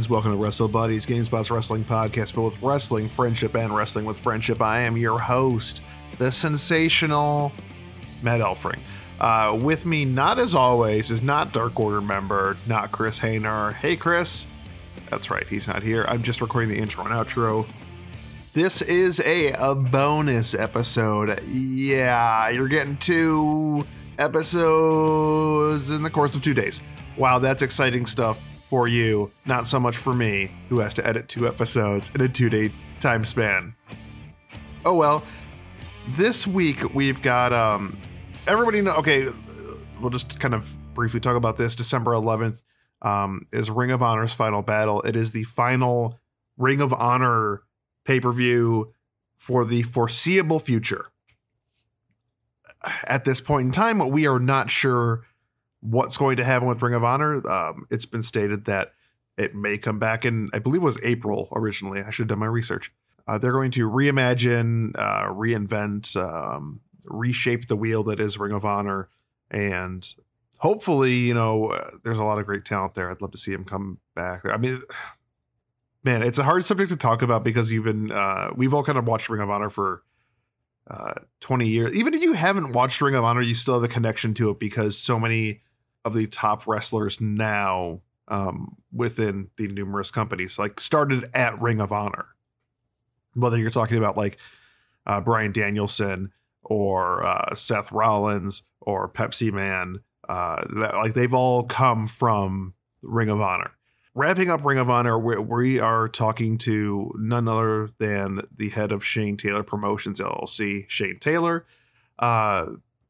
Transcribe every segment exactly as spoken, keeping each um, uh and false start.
fans, welcome to Wrestle Buddies, GameSpot's wrestling podcast filled with wrestling, friendship, and wrestling with friendship. I am your host, the sensational Matt Elfring. Uh, with me, not as always, is not Dark Order member, not Chris Hayner. Hey, Chris. That's right, he's not here. I'm just recording the intro and outro. This is a, a bonus episode. Yeah, you're getting two episodes in the course of two days. Wow, that's exciting stuff for you. Not so much for me, who has to edit two episodes in a two-day time span. Oh well. This week we've got um everybody know. Okay, we'll just kind of briefly talk about this. December eleventh um, is Ring of Honor's final battle. It is the final Ring of Honor pay-per-view for the foreseeable future. At this point in time, we are not sure what's going to happen with Ring of Honor. Um, it's been stated that it may come back in, I believe it was April originally. I should have done my research. Uh, they're going to reimagine, uh, reinvent, um, reshape the wheel that is Ring of Honor. And hopefully, you know, uh, there's a lot of great talent there. I'd love to see him come back. I mean, man, it's a hard subject to talk about because you've been, uh, we've all kind of watched Ring of Honor for uh, twenty years. Even if you haven't watched Ring of Honor, you still have a connection to it because so many of the top wrestlers now um, within the numerous companies like started at Ring of Honor. Whether you're talking about like uh, Bryan Danielson or uh, Seth Rollins or Pepsi Man, uh, that, like they've all come from Ring of Honor. Wrapping up Ring of Honor, we, we are talking to none other than the head of Shane Taylor Promotions L L C, Shane Taylor. Uh,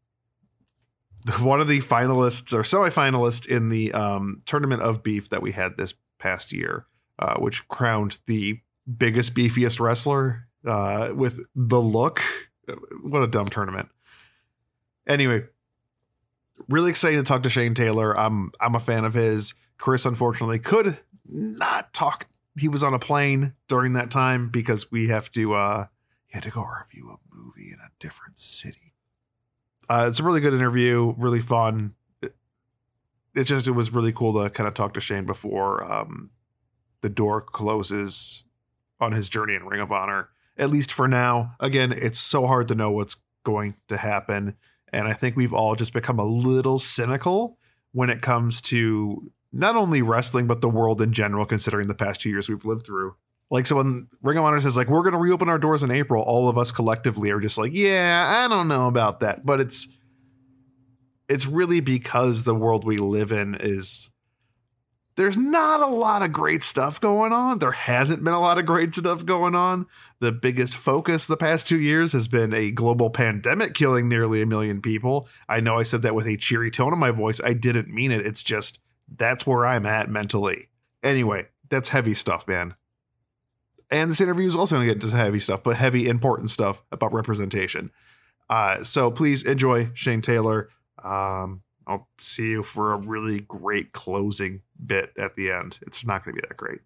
one of the finalists or semi-finalists in the um, Tournament of Beef that we had this past year, uh, which crowned the biggest, beefiest wrestler uh, with the look. What a dumb tournament. Anyway, really excited to talk to Shane Taylor. I'm I'm a fan of his. Chris, unfortunately, could not talk. He was on a plane during that time because we have to, uh, he had to go review a movie in a different city. Uh, it's a really good interview, really fun. It, it's just, it was really cool to kind of talk to Shane before um, the door closes on his journey in Ring of Honor, at least for now. Again, it's so hard to know what's going to happen. And I think we've all just become a little cynical when it comes to not only wrestling, but the world in general, considering the past two years we've lived through. Like, so when Ring of Honor says, like, we're going to reopen our doors in April, all of us collectively are just like, yeah, I don't know about that. But it's, it's really because the world we live in is, there's not a lot of great stuff going on. There hasn't been a lot of great stuff going on. The biggest focus the past two years has been a global pandemic killing nearly a million people. I know I said that with a cheery tone in my voice. I didn't mean it. It's just, that's where I'm at mentally. Anyway, that's heavy stuff, man. And this interview is also going to get into heavy stuff, but heavy, important stuff about representation. Uh, so please enjoy Shane Taylor. Um, I'll see you for a really great closing bit at the end. It's not going to be that great.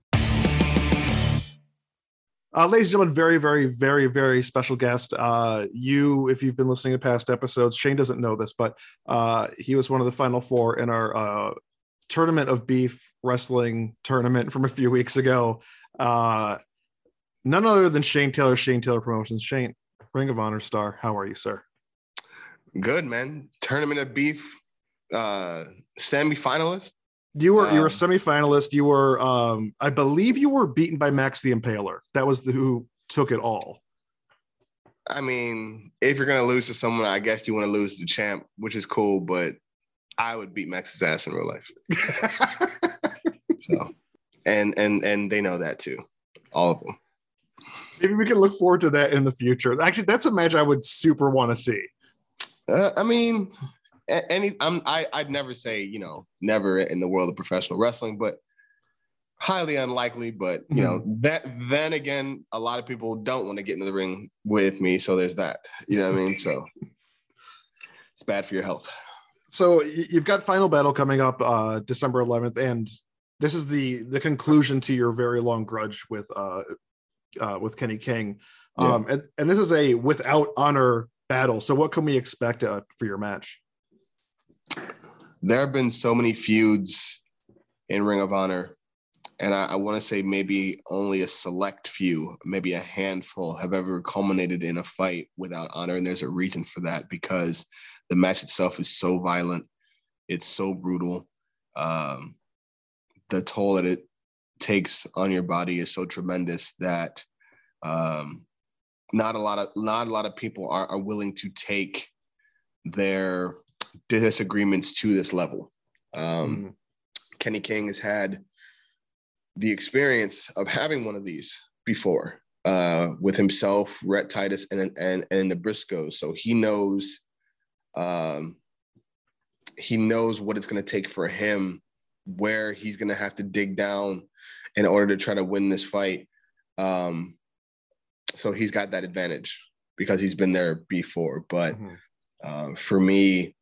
Uh, ladies and gentlemen, very, very, very, very special guest. Uh, you, if you've been listening to past episodes, Shane doesn't know this, but uh, he was one of the final four in our uh, Tournament of Beef wrestling tournament from a few weeks ago. Uh, none other than Shane Taylor, Shane Taylor Promotions. Shane, Ring of Honor star. How are you, sir? Good, man. Tournament of Beef uh, semi-finalist. You were um, you were a Um, semi-finalist. You were, um, I believe, you were beaten by Max the Impaler. That was the who took it all. I mean, if you're gonna lose to someone, I guess you want to lose to the champ, which is cool. But I would beat Max's ass in real life. So, and and and they know that too, all of them. Maybe we can look forward to that in the future. Actually, that's a match I would super want to see. Uh, I mean, any I'm I I'd never say, you know, never in the world of professional wrestling, but highly unlikely. But you know, mm-hmm. that then again, a lot of people don't want to get into the ring with me, so there's that. You know what I mean? So it's bad for your health. So you've got Final Battle coming up uh, December eleventh, and this is the the conclusion to your very long grudge with uh, uh, with Kenny King, um, yeah. and and this is a without honor battle. So what can we expect uh, for your match? There have been so many feuds in Ring of Honor And I, I want to say maybe only a select few, maybe a handful, have ever culminated in a fight without honor. And there's a reason for that, because the match itself is so violent. It's so brutal. Um, the toll that it takes on your body is so tremendous that um, not a lot of not a lot of people are, are willing to take their disagreements to this level. Um, mm. Kenny King has had the experience of having one of these before uh, with himself, Rhett Titus, and and and the Briscoes. So he knows, um, he knows what it's going to take for him, where he's going to have to dig down in order to try to win this fight. Um, so he's got that advantage because he's been there before. But mm-hmm. uh, for me,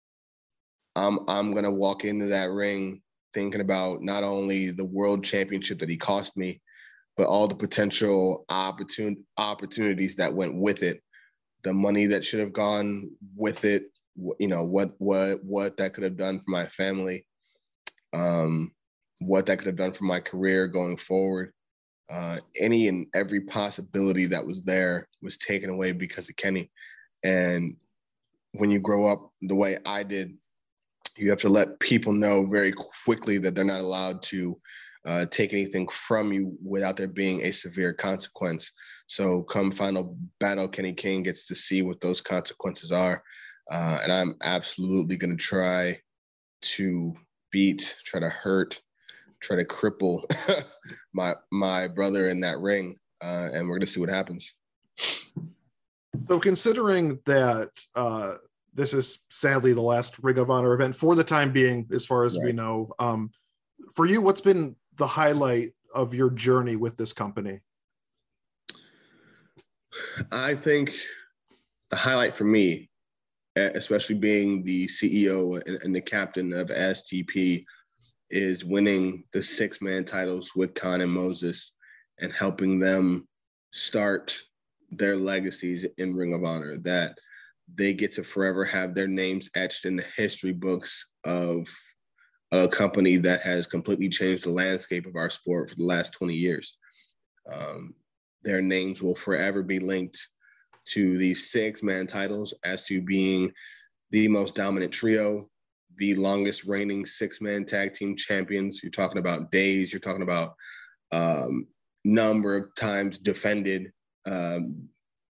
I'm I'm going to walk into that ring thinking about not only the world championship that he cost me, but all the potential opportun- opportunities that went with it, the money that should have gone with it, you know, what what what that could have done for my family, um, what that could have done for my career going forward. Uh, any and every possibility that was there was taken away because of Kenny. And when you grow up the way I did, you have to let people know very quickly that they're not allowed to uh, take anything from you without there being a severe consequence. So come final battle, Kenny King gets to see what those consequences are. Uh, and I'm absolutely going to try to beat, try to hurt, try to cripple my my brother in that ring. Uh, and we're going to see what happens. So considering that uh, this is sadly the last Ring of Honor event for the time being, as far as right. we know, um, for you, what's been the highlight of your journey with this company? I think the highlight for me, especially being the C E O and the captain of S T P, is winning the six-man titles with Khan and Moses and helping them start their legacies in Ring of Honor, that they get to forever have their names etched in the history books of a company that has completely changed the landscape of our sport for the last twenty years. Um, their names will forever be linked to these six-man titles as to being the most dominant trio, the longest reigning six-man tag team champions. You're talking about days. You're talking about um, number of times defended. Um,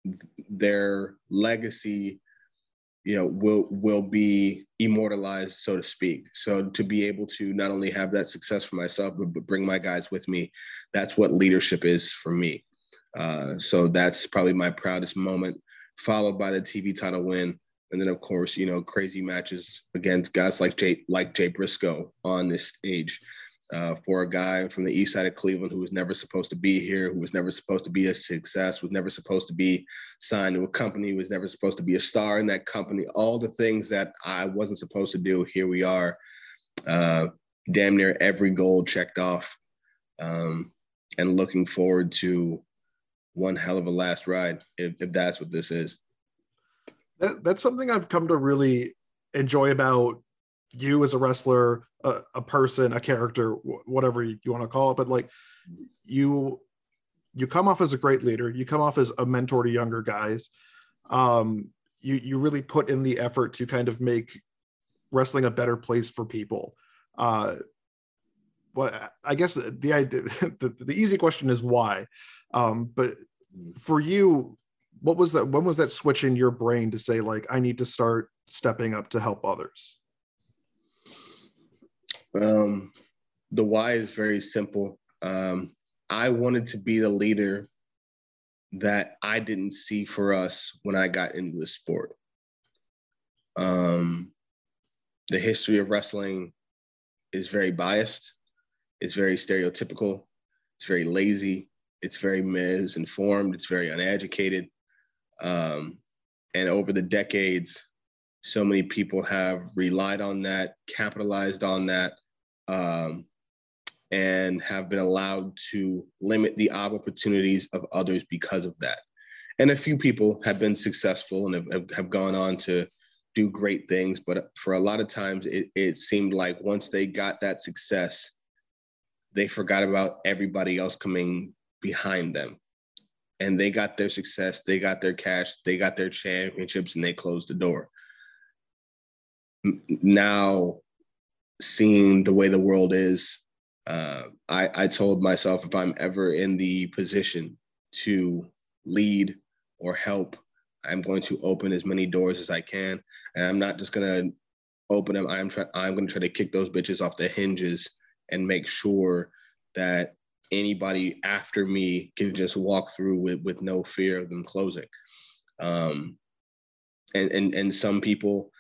their legacy, you know, will will be immortalized, so to speak. So to be able to not only have that success for myself, but, but bring my guys with me, that's what leadership is for me. Uh, so that's probably my proudest moment, followed by the T V title win. And then, of course, you know, crazy matches against guys like Jay, like Jay Briscoe on this stage. Uh, for a guy from the east side of Cleveland who was never supposed to be here, who was never supposed to be a success, was never supposed to be signed to a company, was never supposed to be a star in that company, all the things that I wasn't supposed to do, here we are. Uh, damn near every goal checked off, um, and looking forward to one hell of a last ride, if, if that's what this is. That, that's something I've come to really enjoy about you as a wrestler, a, a person, a character, whatever you, you want to call it. But like you, you come off as a great leader. You come off as a mentor to younger guys. Um, you, you really put in the effort to kind of make wrestling a better place for people. Uh, well, I guess the idea, the, the easy question is why. Um, but for you, what was that? When was that switch in your brain to say, like, I need to start stepping up to help others? Um, the why is very simple. Um, I wanted to be the leader that I didn't see for us when I got into the sport. Um, the history of wrestling is very biased. It's very stereotypical. It's very lazy. It's very misinformed. It's very uneducated. Um, and over the decades, so many people have relied on that, capitalized on that, um, and have been allowed to limit the opportunities of others because of that. And a few people have been successful and have, have gone on to do great things. But for a lot of times, it, it seemed like once they got that success, they forgot about everybody else coming behind them. And they got their success, they got their cash, they got their championships, and they closed the door. Now, seeing the way the world is, uh, I, I told myself, if I'm ever in the position to lead or help, I'm going to open as many doors as I can. And I'm not just going to open them. I'm, try- I'm going to try to kick those bitches off the hinges and make sure that anybody after me can just walk through with, with no fear of them closing. Um, and, and, and some people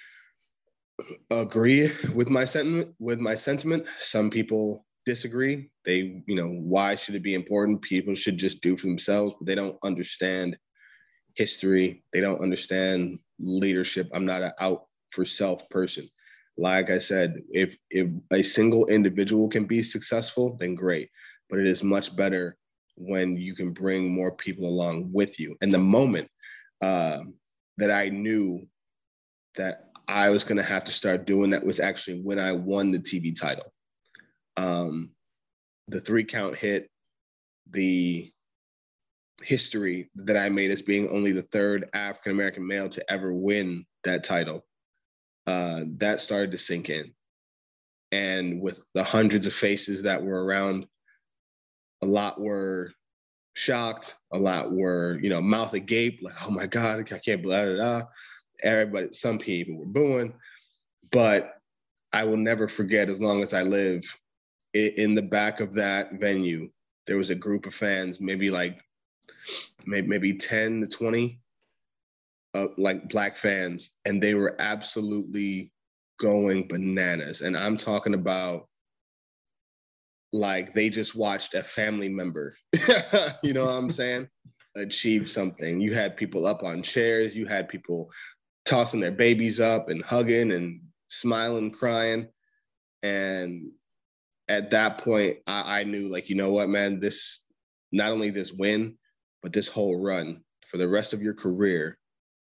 agree with my sentiment, with my sentiment. Some people disagree. They, you know, why should it be important? People should just do for themselves, but they don't understand history. They don't understand leadership. I'm not an out for self person. Like I said, if if a single individual can be successful, then great. But it is much better when you can bring more people along with you. And the moment uh, that I knew that I was going to have to start doing that was actually when I won the T V title. Um, the three count hit, the history that I made as being only the third African-American male to ever win that title, uh, that started to sink in. And with the hundreds of faces that were around, a lot were shocked, a lot were, you know, mouth agape, like, oh my God, I can't believe it. Everybody, some people were booing, but I will never forget, as long as I live, in the back of that venue, there was a group of fans, maybe like maybe, maybe ten to twenty, uh, like Black fans, and they were absolutely going bananas. And I'm talking about like they just watched a family member, you know what I'm saying, achieve something. You had people up on chairs, you had people tossing their babies up and hugging and smiling, crying. And at that point, I, I knew, like, you know what, man, this, not only this win, but this whole run for the rest of your career,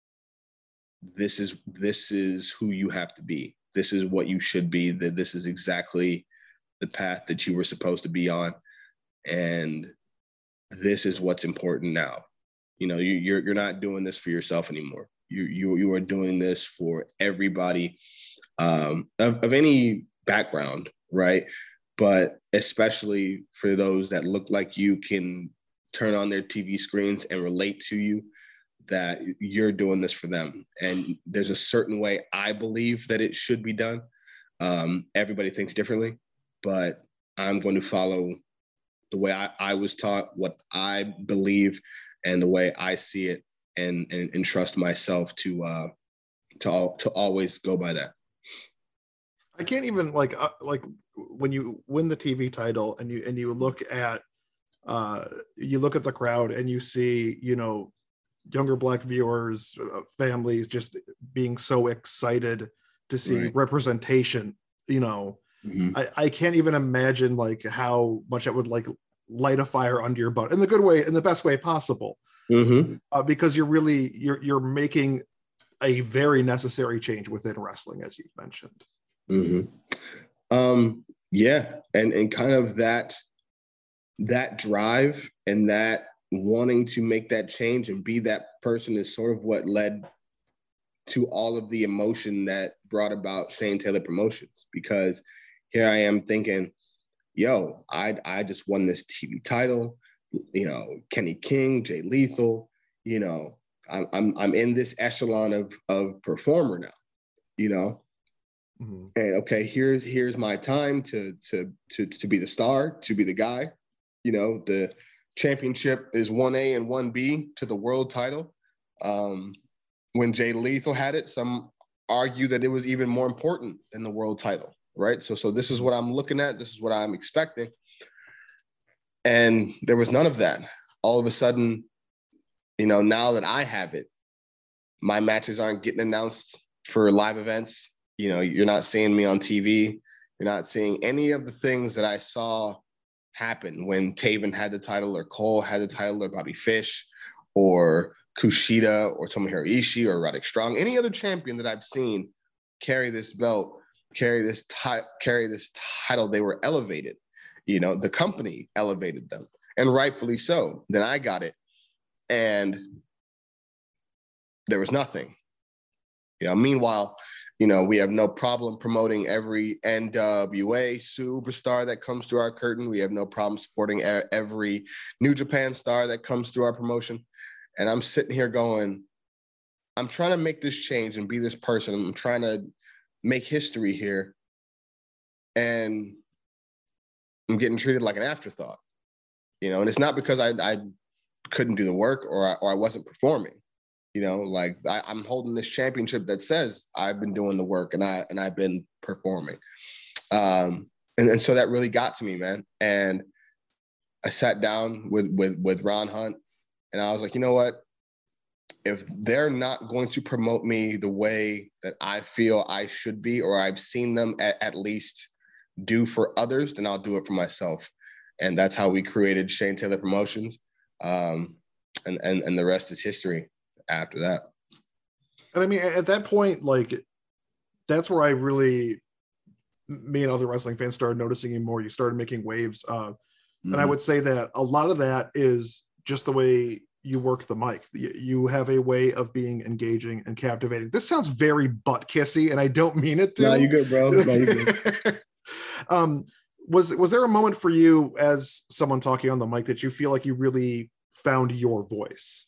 this is, this is who you have to be. This is what you should be. That this is exactly the path that you were supposed to be on. And this is what's important now. You know, you, you're, you're not doing this for yourself anymore. You, you, you are doing this for everybody um, of, of any background, right? But especially for those that look like you, can turn on their T V screens and relate to you, that you're doing this for them. And there's a certain way I believe that it should be done. Um, everybody thinks differently, but I'm going to follow the way I, I was taught, what I believe, and the way I see it, and and, and trust myself to uh, to all, to always go by that. I can't even like uh, like when you win the T V title and you and you look at uh, you look at the crowd and you see, you know, younger Black viewers, uh, families just being so excited to see right. representation. You know, mm-hmm. I, I can't even imagine like how much it would like light a fire under your butt in the good way, in the best way possible, mm-hmm. uh, because you're really you're you're making a very necessary change within wrestling, as you've mentioned. Mm-hmm. Um, yeah, and and kind of that that drive and that wanting to make that change and be that person is sort of what led to all of the emotion that brought about Shane Taylor Promotions. Because here I am thinking, yo, I I just won this T V title, you know, Kenny King, Jay Lethal, you know, I'm I'm I'm in this echelon of of performer now, you know. Mm-hmm. And okay, here's here's my time to to to to be the star, to be the guy. You know, the championship is one A and one B to the world title. Um, when Jay Lethal had it, some argue that it was even more important than the world title, right? So so this is what I'm looking at. This is what I'm expecting. And there was none of that. All of a sudden, you know, now that I have it, my matches aren't getting announced for live events. You know, you're not seeing me on T V. You're not seeing any of the things that I saw happen when Taven had the title, or Cole had the title, or Bobby Fish, or Kushida, or Tomohiro Ishii, or Roderick Strong. Any other champion that I've seen carry this belt, carry this ti- carry this title, they were elevated. You know, the company elevated them, and rightfully so. Then I got it, and there was nothing. You know, meanwhile, you know, we have no problem promoting every N W A superstar that comes through our curtain. We have no problem supporting every New Japan star that comes through our promotion. And I'm sitting here going, I'm trying to make this change and be this person. I'm trying to make history here. And I'm getting treated like an afterthought, you know, and it's not because I, I couldn't do the work or I, or I wasn't performing. You know, like I, I'm holding this championship that says I've been doing the work and I and I've been performing, um, and and so that really got to me, man. And I sat down with with with Ron Hunt, and I was like, you know what? If they're not going to promote me the way that I feel I should be, or I've seen them at, at least do for others, then I'll do it for myself. And that's how we created Shane Taylor Promotions, um, and and and the rest is history. After that. And I mean, at that point, like, that's where I really, me and other wrestling fans started noticing you more. You started making waves. Uh, mm-hmm. And I would say that a lot of that is just the way you work the mic. You have a way of being engaging and captivating. This sounds very butt kissy, and I don't mean it to. No, you good, bro. No, you good. um, was, was there a moment for you as someone talking on the mic that you feel like you really found your voice?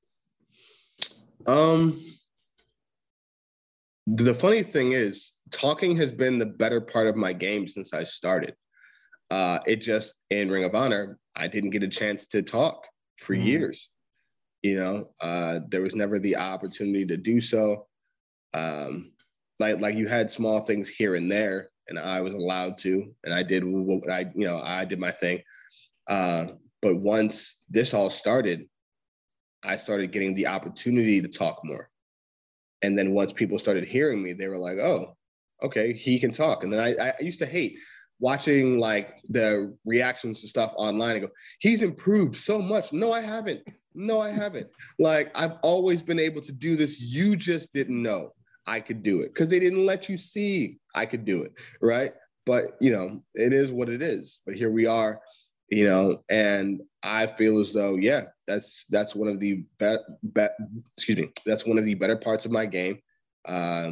Um, the funny thing is, talking has been the better part of my game since I started. Uh, it just, in Ring of Honor, I didn't get a chance to talk for mm. years. You know, uh, there was never the opportunity to do so. Um, like, like you had small things here and there, and I was allowed to, and I did what I, you know, I did my thing. Uh, but once this all started, I started getting the opportunity to talk more. And then once people started hearing me, they were like, oh, okay, he can talk. And then I, I used to hate watching like the reactions to stuff online and go, he's improved so much. No, I haven't. No, I haven't. Like, I've always been able to do this. You just didn't know I could do it because they didn't let you see I could do it, right? But, you know, it is what it is. But here we are. You know, and I feel as though, yeah, that's that's one of the be- be- excuse me, that's one of the better parts of my game. Uh,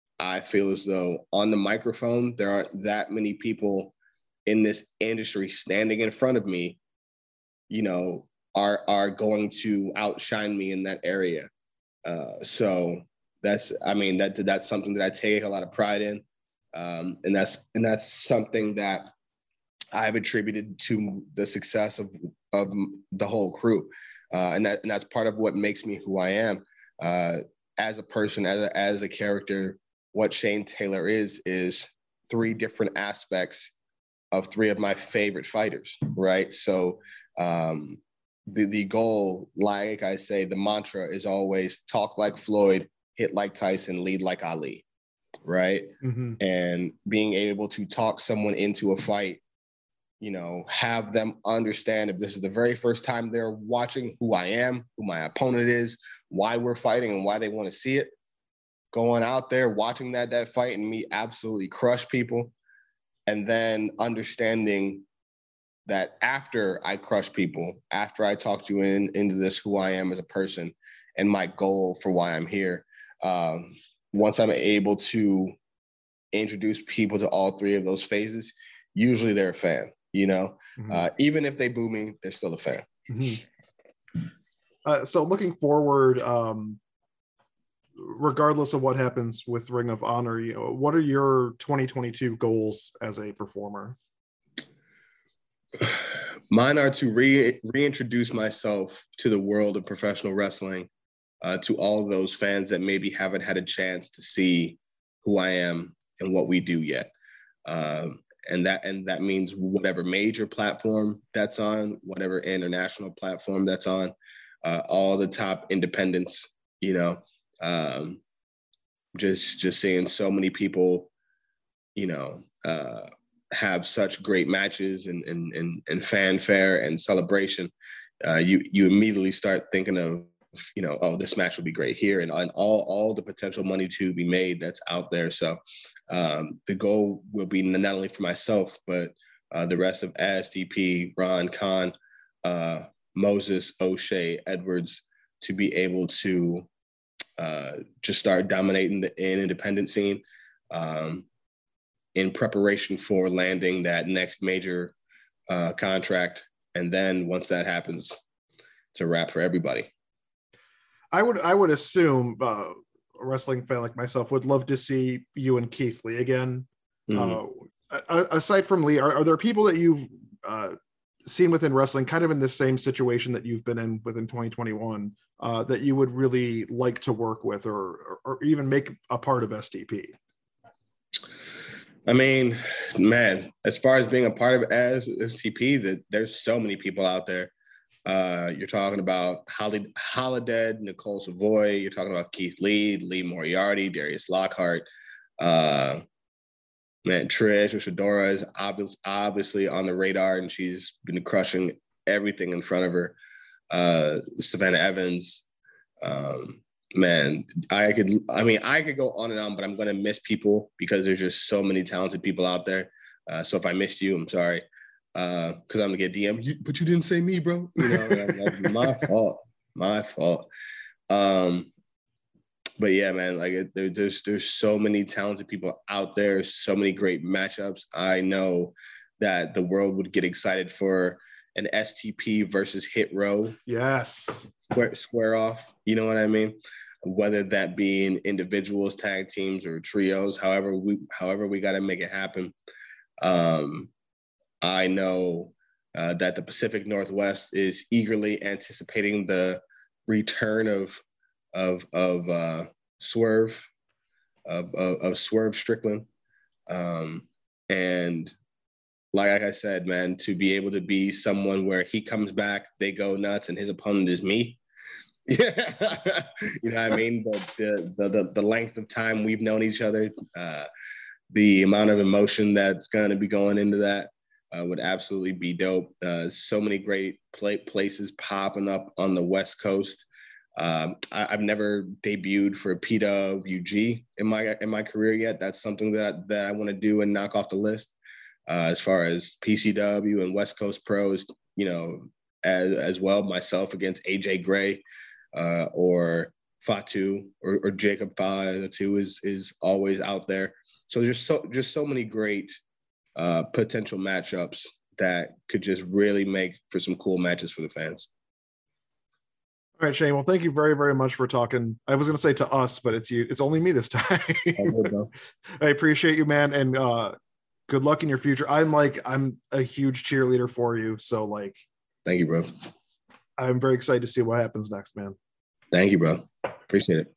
I feel as though on the microphone, there aren't that many people in this industry standing in front of me, you know, are are going to outshine me in that area. Uh, so that's, I mean, that that's something that I take a lot of pride in, um, and that's and that's something that I've attributed to the success of, of the whole crew. Uh, and, that, and that's part of what makes me who I am. Uh, as a person, as a, as a character, what Shane Taylor is, is three different aspects of three of my favorite fighters, right? So um, the, the goal, like I say, the mantra is always talk like Floyd, hit like Tyson, lead like Ali, right? Mm-hmm. And being able to talk someone into a fight, you know, have them understand if this is the very first time they're watching who I am, who my opponent is, why we're fighting and why they want to see it. Going out there, watching that, that fight and me absolutely crush people. And then understanding that after I crush people, after I talk you in, into this, who I am as a person and my goal for why I'm here, um, once I'm able to introduce people to all three of those phases, usually they're a fan. You know, mm-hmm. uh, even if they boo me, they're still a fan. Mm-hmm. Uh, so looking forward, um, regardless of what happens with Ring of Honor, you know, what are your twenty twenty-two goals as a performer? Mine are to re- reintroduce myself to the world of professional wrestling, uh, to all of those fans that maybe haven't had a chance to see who I am and what we do yet. Um, And that and that means whatever major platform that's on, whatever international platform that's on, uh, all the top independents, you know, um, just just seeing so many people, you know, uh, have such great matches and and and, and fanfare and celebration. Uh, you you immediately start thinking of, you know, oh, this match will be great here, and, and all all the potential money to be made that's out there. So um, the goal will be not only for myself, but uh, the rest of S T P, Ron, Khan, uh, Moses, O'Shea, Edwards, to be able to uh, just start dominating the independent scene um, in preparation for landing that next major uh, contract. And then once that happens, it's a wrap for everybody. I would I would assume uh, a wrestling fan like myself would love to see you and Keith Lee again. Mm-hmm. Uh, aside from Lee, are, are there people that you've uh, seen within wrestling kind of in the same situation that you've been in within twenty twenty-one uh, that you would really like to work with or, or, or even make a part of S T P? I mean, man, as far as being a part of S T P, that there's so many people out there. Uh, you're talking about Holly, Holidead, Nicole Savoy. You're talking about Keith Lee, Lee Moriarty, Darius Lockhart. Uh, man, Trish Ushadora is obvious, obviously on the radar, and she's been crushing everything in front of her. Uh, Savannah Evans. Um, man, I could, I mean, I could go on and on, but I'm going to miss people because there's just so many talented people out there. Uh, so if I missed you, I'm sorry. Uh, cause I'm gonna get D M, but you didn't say me, bro. You know, that's my fault, my fault. Um, but yeah, man, like it, there, there's there's so many talented people out there, so many great matchups. I know that the world would get excited for an S T P versus Hit Row. Yes, square square off. You know what I mean? Whether that be in individuals, tag teams, or trios, however we however we got to make it happen. Um, I know uh, that the Pacific Northwest is eagerly anticipating the return of of of uh, Swerve of, of of Swerve Strickland, um, and like I said, man, to be able to be someone where he comes back, they go nuts, and his opponent is me. Yeah, you know what I mean. The, the the the length of time we've known each other, uh, the amount of emotion that's going to be going into that. Uh, would absolutely be dope. Uh, so many great play- places popping up on the West Coast. Um, I- I've never debuted for P W G in my in my career yet. That's something that that I want to do and knock off the list. Uh, as far as P C W and West Coast Pros, you know, as as well. Myself against A J Gray uh, or Fatu or, or Jacob Fatu is is always out there. So there's so just so many great. Uh, potential matchups that could just really make for some cool matches for the fans. All right, Shane. Well, thank you very, very much for talking. I was going to say to us, but it's you. It's only me this time. I appreciate you, man, and uh, good luck in your future. I'm like, I'm a huge cheerleader for you. So, like, thank you, bro. I'm very excited to see what happens next, man. Thank you, bro. Appreciate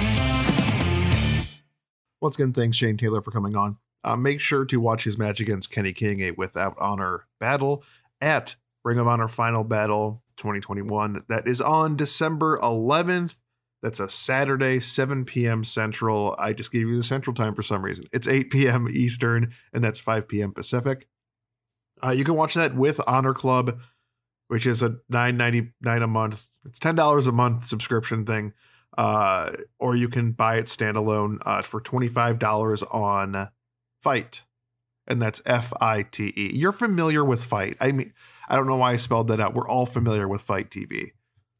it. Once again, thanks, Shane Taylor, for coming on. Uh, make sure to watch his match against Kenny King, a Without Honor battle at Ring of Honor Final Battle twenty twenty-one. That is on December eleventh. That's a Saturday, seven p.m. Central. I just gave you the Central time for some reason. It's eight p.m. Eastern, and that's five p.m. Pacific. Uh, you can watch that with Honor Club, which is a nine ninety-nine a month. It's ten dollars a month subscription thing. Uh, or you can buy it standalone uh, for twenty-five dollars on Fight, and that's F I T E. You're familiar with Fight. I mean, I don't know why I spelled that out. We're all familiar with Fight T V.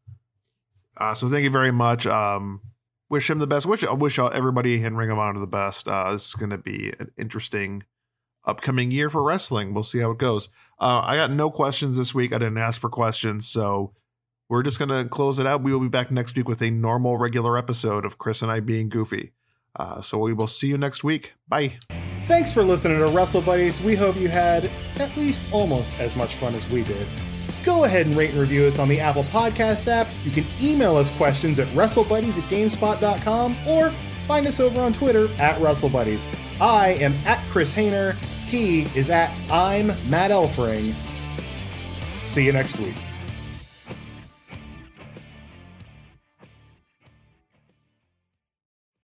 Uh, so thank you very much. Um, wish him the best. Wish I wish everybody in Ring of Honor the best. Uh, this is going to be an interesting upcoming year for wrestling. We'll see how it goes. Uh, I got no questions this week. I didn't ask for questions, so we're just going to close it out. We will be back next week with a normal, regular episode of Chris and I being goofy. Uh, so we will see you next week. Bye. Thanks for listening to Wrestle Buddies. We hope you had at least almost as much fun as we did. Go ahead and rate and review us on the Apple Podcast app. You can email us questions at wrestlebuddies at gamespot dot com or find us over on Twitter at WrestleBuddies. I am at Chris Hayner. He is at I'm Matt Elfring. See you next week.